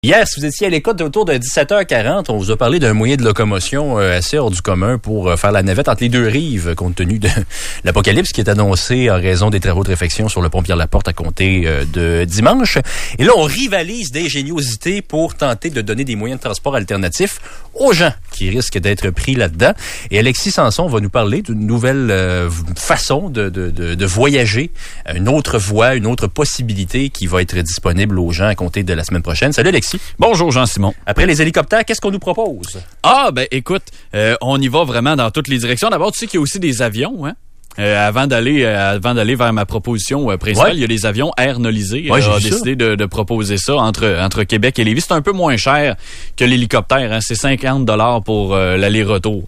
Hier, si vous étiez à l'écoute autour de 17h40, on vous a parlé d'un moyen de locomotion assez hors du commun pour faire la navette entre les deux rives, compte tenu de l'apocalypse qui est annoncé en raison des travaux de réfection sur le pont Pierre-Laporte à compter de dimanche. Et là, on rivalise d'ingéniosité pour tenter de donner des moyens de transport alternatifs aux gens qui risquent d'être pris là-dedans. Et Alexis Sanson va nous parler d'une nouvelle façon de voyager, une autre voie, une autre possibilité qui va être disponible aux gens à compter de la semaine prochaine. Salut Alexis. Bonjour Jean-Simon. Après les hélicoptères, qu'est-ce qu'on nous propose? Écoute, on y va vraiment dans toutes les directions. D'abord, tu sais qu'il y a aussi des avions, hein? Avant d'aller vers ma proposition principale, il y a les avions Air Nolisé. A décidé de proposer ça entre Québec et Lévis. C'est un peu moins cher que l'hélicoptère, hein? C'est 50$ pour l'aller-retour.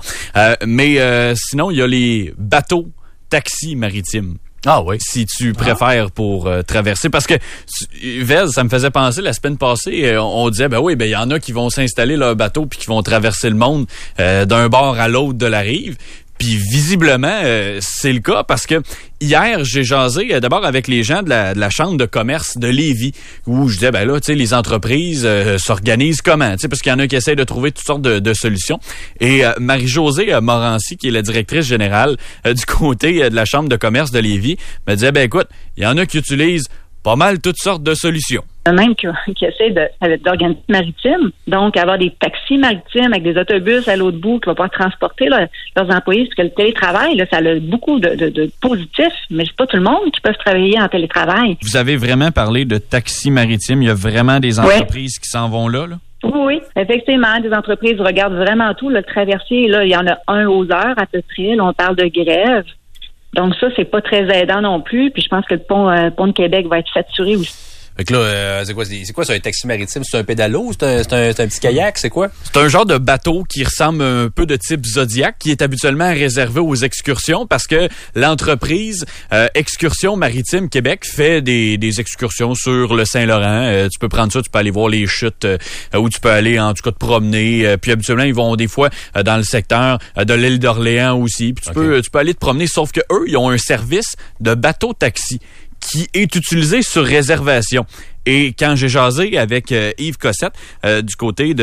Mais sinon, il y a les bateaux taxis maritimes. Ah oui. Si tu préfères pour traverser. Parce que, Vez, ça me faisait penser, la semaine passée, on disait, il y en a qui vont s'installer leur bateau puis qui vont traverser le monde d'un bord à l'autre de la rive. Puis visiblement, c'est le cas parce que hier, j'ai jasé d'abord avec les gens de la Chambre de commerce de Lévis où je disais, les entreprises s'organisent comment? Parce qu'il y en a qui essayent de trouver toutes sortes de solutions. Et Marie-Josée Morancy, qui est la directrice générale du côté de la Chambre de commerce de Lévis, me disait, écoute, il y en a qui utilisent pas mal toutes sortes de solutions. Même qui essaient d'organiser maritime, donc avoir des taxis maritimes avec des autobus à l'autre bout qui vont pouvoir transporter leurs employés, parce que le télétravail, ça a beaucoup de positifs, mais c'est pas tout le monde qui peut travailler en télétravail. Vous avez vraiment parlé de taxis maritimes, il y a vraiment des entreprises qui s'en vont là? Oui, effectivement, des entreprises regardent vraiment tout. Le traversier, là, il y en a un aux heures à peu près. Là, on parle de grève. Donc ça, c'est pas très aidant non plus. Puis je pense que le pont de Québec va être saturé aussi. Fait que là, c'est quoi ça, un taxi maritime? C'est un pédalo? C'est un petit kayak? C'est quoi? C'est un genre de bateau qui ressemble un peu de type Zodiac, qui est habituellement réservé aux excursions parce que l'entreprise Excursions Maritimes Québec fait des excursions sur le Saint-Laurent. Tu peux prendre ça, tu peux aller voir les chutes où tu peux aller, en tout cas, te promener. Puis habituellement, ils vont des fois dans le secteur de l'île d'Orléans aussi. Puis tu peux aller te promener, sauf que eux, ils ont un service de bateau-taxi qui est utilisé sur réservation. Et quand j'ai jasé avec Yves Cossette du côté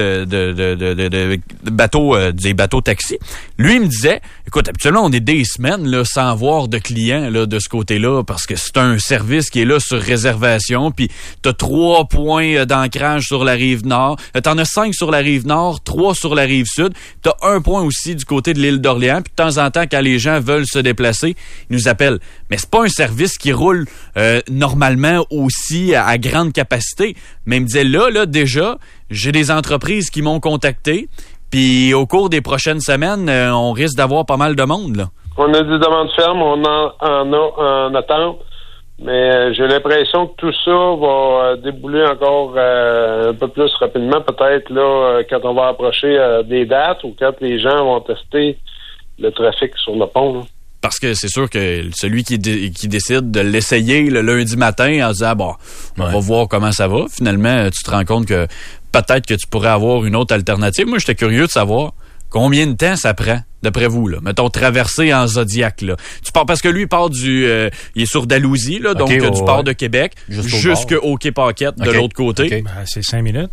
de bateaux, des bateaux taxis, lui il me disait, écoute, habituellement on est des semaines là sans voir de clients là de ce côté-là parce que c'est un service qui est là sur réservation, puis t'as 3 points d'ancrage sur la rive nord, t'en as 5 sur la rive nord, 3 sur la rive sud, t'as 1 point aussi du côté de l'île d'Orléans, puis de temps en temps quand les gens veulent se déplacer, ils nous appellent. Mais c'est pas un service qui roule normalement aussi à grande capacité. Mais il me disait là, déjà, j'ai des entreprises qui m'ont contacté, puis au cours des prochaines semaines, on risque d'avoir pas mal de monde, là. On a des demandes fermes, on en a en attente, mais j'ai l'impression que tout ça va débouler encore un peu plus rapidement, peut-être là quand on va approcher des dates ou quand les gens vont tester le trafic sur le pont, là. Parce que c'est sûr que celui qui décide de l'essayer le lundi matin en disant, on va voir comment ça va, finalement, tu te rends compte que peut-être que tu pourrais avoir une autre alternative. Moi, j'étais curieux de savoir combien de temps ça prend, d'après vous, là. Mettons, traverser en Zodiac, là. Tu pars, parce que lui, il part il est sur Dalhousie, là, donc du port de Québec jusqu'au Quai Paquette de l'autre côté. Okay. C'est 5 minutes.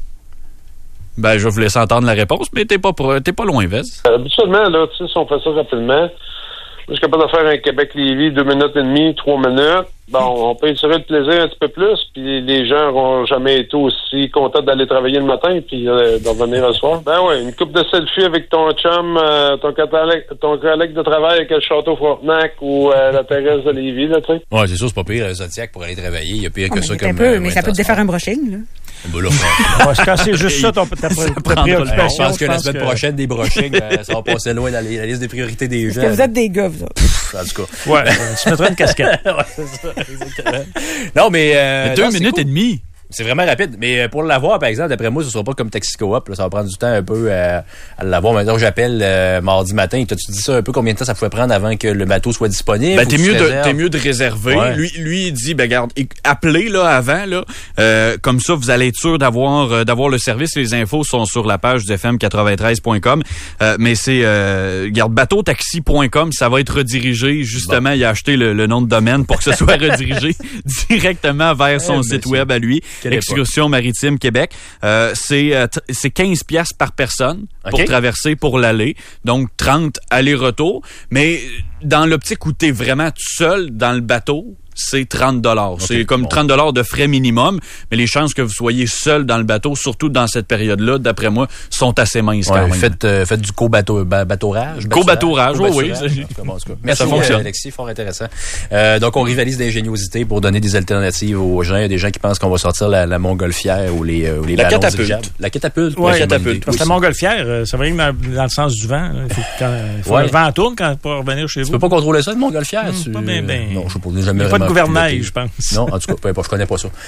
Je vais vous laisser entendre la réponse, mais t'es pas loin, Vez. Habituellement, là, tu sais, si on fait ça rapidement, je suis capable de faire un Québec-Lévis 2 minutes et demie, 3 minutes. On peut étirer le plaisir un petit peu plus, puis les gens n'auront jamais été aussi contents d'aller travailler le matin puis de revenir le soir. Une coupe de selfie avec ton chum, ton collègue de travail avec le Château Frontenac ou la terrasse de Lévis, là, tu sais. Ouais, c'est sûr, c'est pas pire, Zodiac pour aller travailler. Il y a pire que ça comme... mais ça peut te défaire un brushing, là. Quand c'est juste ça, ta préoccupation. Je pense que la semaine prochaine, des brushings, ça va passer loin dans la liste des priorités des gens. Est-ce que vous êtes des gars, vous autres? En tout cas. Ouais, tu mettrais une casquette. Ouais, c'est ça, exactement. Non, mais 2 minutes et demie. C'est vraiment rapide. Mais pour l'avoir, par exemple, d'après moi, ce ne sera pas comme Taxi Coop. Là. Ça va prendre du temps un peu à l'avoir. Maintenant, j'appelle mardi matin. T'as-tu dit ça un peu combien de temps ça pouvait prendre avant que le bateau soit disponible? T'es mieux de réserver. Ouais. Lui, il dit, regarde, appelez là avant, là. Comme ça, vous allez être sûr d'avoir le service. Les infos sont sur la page du FM93.com. Mais c'est, regarde, bateautaxi.com, ça va être redirigé. Justement, il a acheté le nom de domaine pour que ce soit redirigé directement vers son site web à lui. Excursion maritime Québec. C'est 15 piastres par personne pour traverser pour l'aller. Donc 30 aller-retour. Mais dans l'optique où t'es vraiment tout seul dans le bateau, c'est 30 $. C'est comme 30 $ de frais minimum, mais les chances que vous soyez seul dans le bateau, surtout dans cette période-là, d'après moi, sont assez minces quand même. Faites du co-bateaurage. Co-bateaurage, oui. Merci, ça fonctionne. Alexis, fort intéressant. Donc, on rivalise d'ingéniosité pour donner des alternatives aux gens. Il y a des gens qui pensent qu'on va sortir la montgolfière ou les ballons dirigeables. La catapulte. Oui, la catapulte. Parce que la montgolfière, ça va aller dans le sens du vent. Il faut que le vent tourne pour revenir chez vous. Tu peux pas contrôler ça, une montgolfière? Pas bien. Non, je sais pas. Jamais gouvernail, je pense. Non, en tout cas, je connais pas ça.